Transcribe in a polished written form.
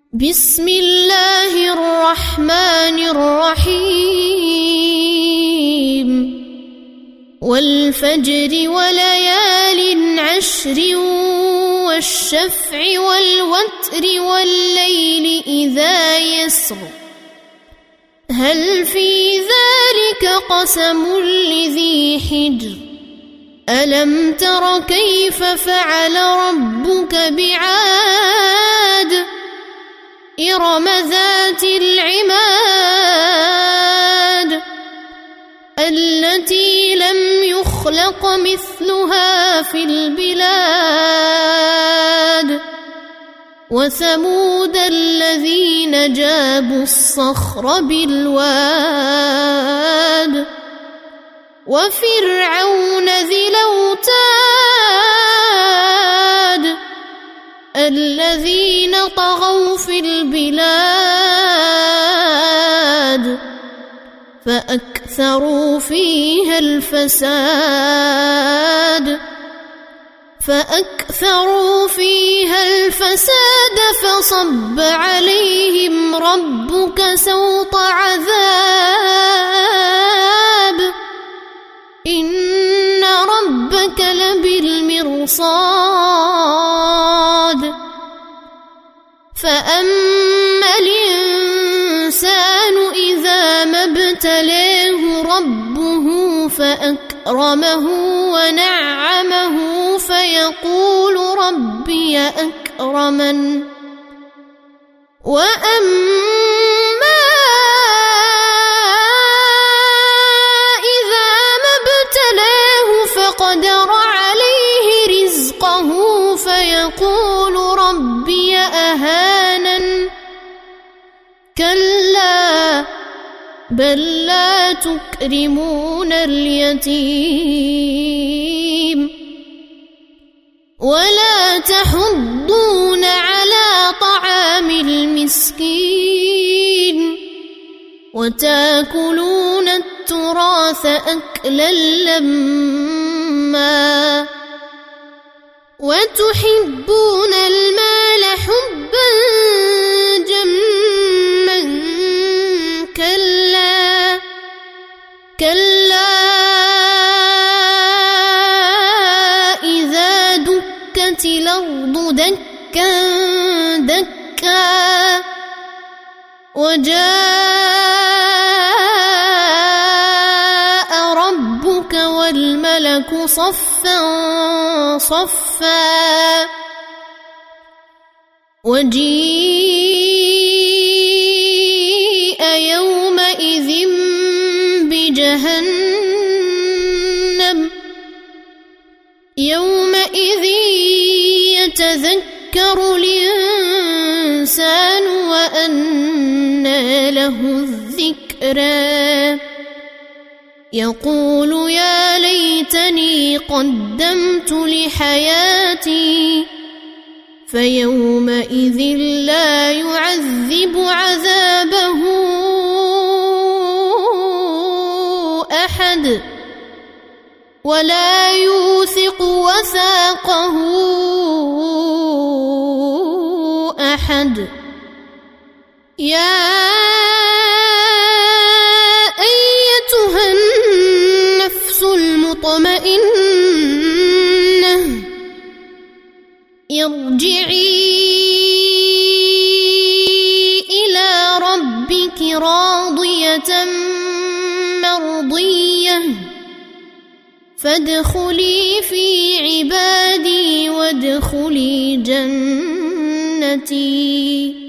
بسم الله الرحمن الرحيم والفجر وليال عشر والشفع والوتر والليل إذا يسر هل في ذلك قسم لذي حجر ألم تر كيف فعل ربك بعاد إرم ذات العماد التي لم يخلق مثلها في البلاد وثمود الذين جابوا الصخر بالواد وفرعون ذي الأوتاد الذين طغوا في البلاد فأكثروا فيها الفساد فصب عليهم ربك سوط عذاب إن ربك لبالمرصاد فأما الإنسان إذا ما ابتلاه ربه فأكرمه ونعمه فيقول ربي أكرمن وأما إذا ما ابتلاه فقدر عليه رزقه فيقول ربي أهانن كلا بل لا تكرمون اليتيم ولا تحضون على طعام المسكين وتاكلون التراث أكلا لما وتحبون المال حبا جما كلا إذا دكت الأرض دكا دكا وجاء ربك والملك صفا صفا وجيء يومئذ بجهنم يومئذ يتذكر الإنسان وأنى له الذكرى يقول يا ليتني قدمت لحياتي فيومئذ لا يعذب عذابه أحد ولا يوثق وثاقه أحد يا أيتها النفس المطمئنة ارجعي إلى ربك راضية مرضية فادخلي في عبادي وادخلي جنتي